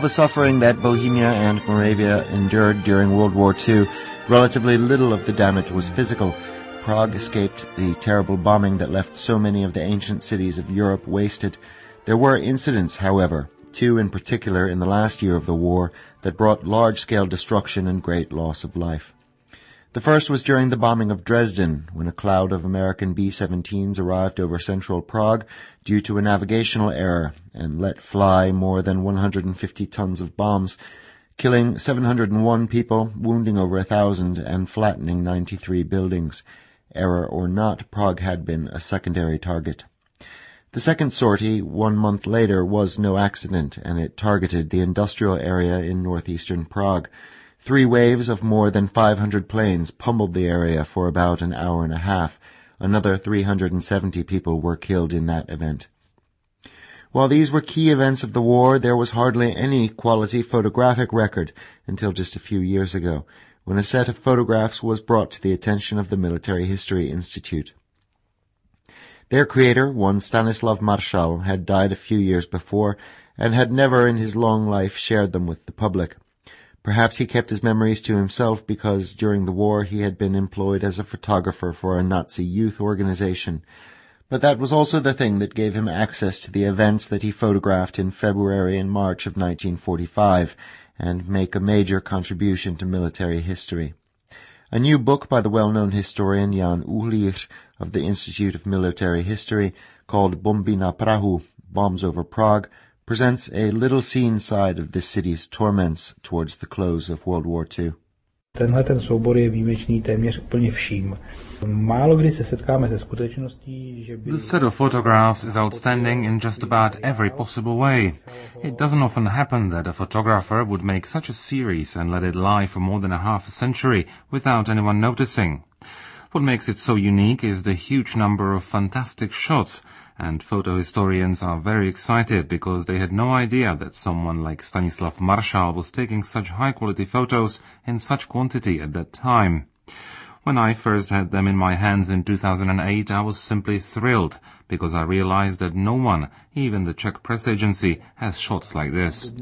the suffering that Bohemia and Moravia endured during World War II, relatively little of the damage was physical. Prague escaped the terrible bombing that left so many of the ancient cities of Europe wasted. There were incidents, however, 2 in particular in the last year of the war, that brought large-scale destruction and great loss of life. The first was during the bombing of Dresden, when a cloud of American B-17s arrived over central Prague due to a navigational error and let fly more than 150 tons of bombs, killing 701 people, wounding over 1,000, and flattening 93 buildings. Error or not, Prague had been a secondary target. The second sortie, 1 month later, was no accident, and it targeted the industrial area in northeastern Prague. 3 waves of more than 500 planes pummeled the area for about an hour and a half. Another 370 people were killed in that event. While these were key events of the war, there was hardly any quality photographic record until just a few years ago, when a set of photographs was brought to the attention of the Military History Institute. Their creator, one Stanislav Marshal, had died a few years before and had never in his long life shared them with the public. Perhaps he kept his memories to himself because during the war he had been employed as a photographer for a Nazi youth organization. But that was also the thing that gave him access to the events that he photographed in February and March of 1945 and make a major contribution to military history. A new book by the well-known historian Jan Uhlíř of the Institute of Military History, called Bomby na Prahu, Bombs over Prague, presents a little-seen side of this city's torments towards the close of World War II. Tenhle ten soubor je výjimečný téměř úplně vším. Málo kdy se setkáme se skutečností, že by... The set of photographs is outstanding in just about every possible way. It doesn't often happen that a photographer would make such a series and let it lie for more than a half a century without anyone noticing. What makes it so unique is the huge number of fantastic shots, and photo historians are very excited because they had no idea that someone like Stanislav Marshal was taking such high-quality photos in such quantity at that time. When I first had them in my hands in 2008, I was simply thrilled because I realized that no one, even the Czech press agency, has shots like this.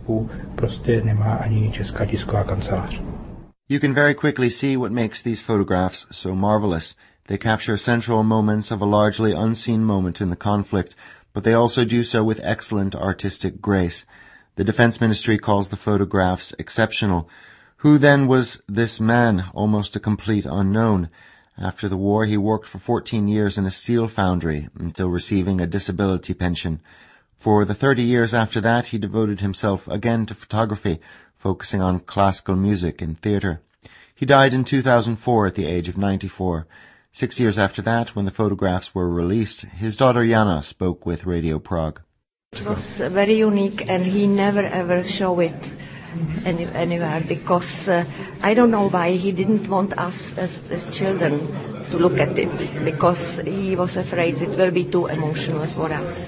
You can very quickly see what makes these photographs so marvelous. They capture central moments of a largely unseen moment in the conflict, but they also do so with excellent artistic grace. The Defense Ministry calls the photographs exceptional. Who then was this man, almost a complete unknown? After the war, he worked for 14 years in a steel foundry until receiving a disability pension. For the 30 years after that, he devoted himself again to photography, focusing on classical music and theatre. He died in 2004 at the age of 94. 6 years after that, when the photographs were released, his daughter Jana spoke with Radio Prague. It was very unique, and he never ever showed it anywhere because I don't know why he didn't want us as children to look at it, because he was afraid it will be too emotional for us.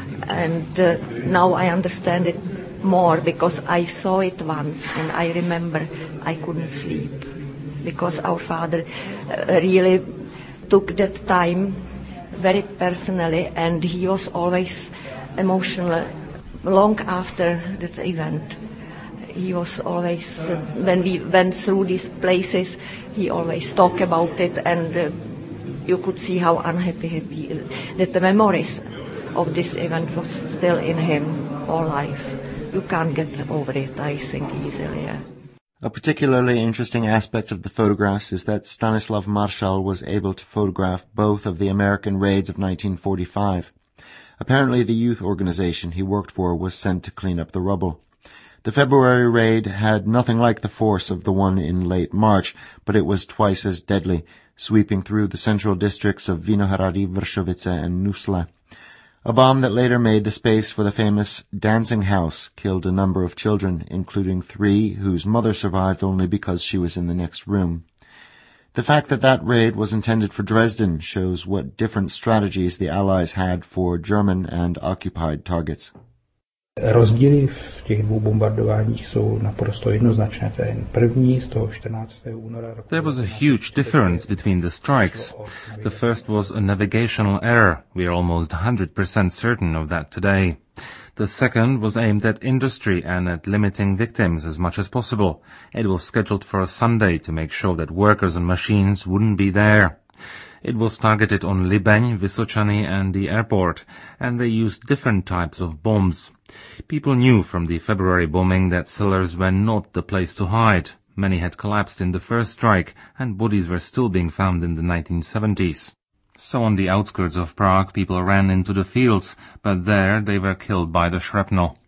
And now I understand it more because I saw it once, and I remember I couldn't sleep because our father really took that time very personally, and he was always emotional long after that event. He was always, when we went through these places, he always talked about it, and you could see how unhappy he was, that the memories of this event was still in him all life. You can't get over it, I think, easily. Yeah. A particularly interesting aspect of the photographs is that Stanislav Marshal was able to photograph both of the American raids of 1945. Apparently the youth organization he worked for was sent to clean up the rubble. The February raid had nothing like the force of the one in late March, but it was twice as deadly, sweeping through the central districts of Vinohrady, Vršovice, and Nusle. A bomb that later made the space for the famous Dancing House killed a number of children, including 3 whose mother survived only because she was in the next room. The fact that that raid was intended for Dresden shows what different strategies the Allies had for German and occupied targets. Rozdíly v těch dvou bombardováních jsou naprosto jednoznačné. Ten první z toho 14. února. There was a huge difference between the strikes. The first was a navigational error. We are almost 100% certain of that today. The second was aimed at industry and at limiting victims as much as possible. It was scheduled for a Sunday to make sure that workers and machines wouldn't be there. It was targeted on Libeň, Vysočany and the airport, and they used different types of bombs. People knew from the February bombing that cellars were not the place to hide. Many had collapsed in the first strike, and bodies were still being found in the 1970s. So on the outskirts of Prague, people ran into the fields, but there they were killed by the shrapnel.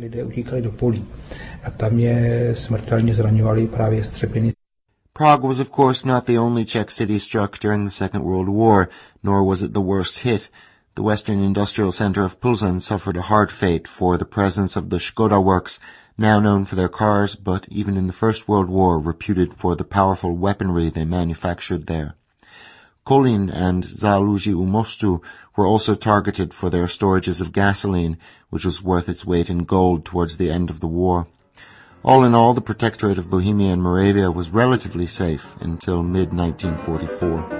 Prague was of course not the only Czech city struck during the Second World War, nor was it the worst hit. The western industrial centre of Plzeň suffered a hard fate for the presence of the Škoda works, now known for their cars, but even in the First World War reputed for the powerful weaponry they manufactured there. Kolín and Záluží u Mostu were also targeted for their storages of gasoline, which was worth its weight in gold towards the end of the war. All in all, the Protectorate of Bohemia and Moravia was relatively safe until mid-1944.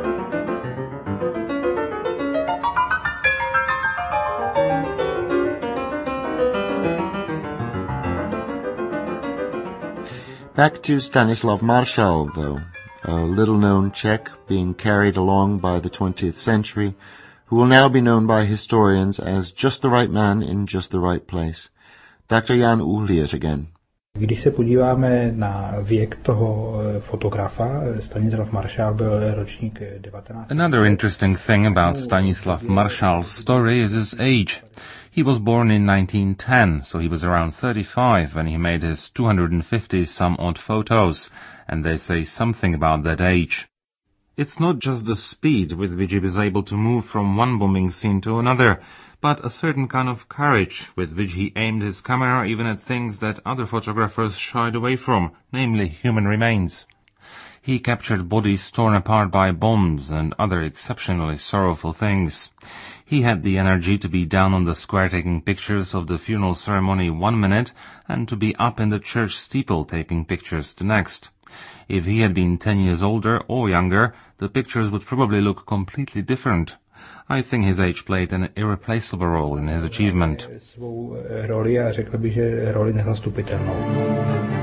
Back to Stanislav Marshal, though, a little-known Czech being carried along by the 20th century, who will now be known by historians as just the right man in just the right place. Dr. Jan Uhlier again. Když se podíváme na věk toho fotografa, Stanislav Marshal byl ročník 19. Another interesting thing about Stanislav Marshal's story is his age. He was born in 1910, so he was around 35 when he made his 250-some-odd photos, and they say something about that age. It's not just the speed with which he was able to move from one bombing scene to another, but a certain kind of courage with which he aimed his camera even at things that other photographers shied away from, namely human remains. He captured bodies torn apart by bombs and other exceptionally sorrowful things. He had the energy to be down on the square taking pictures of the funeral ceremony 1 minute and to be up in the church steeple taking pictures the next. If he had been 10 years older or younger, the pictures would probably look completely different. I think his age played an irreplaceable role in his achievement. Svou roli a řekl bych, že roli nezastupitelnou.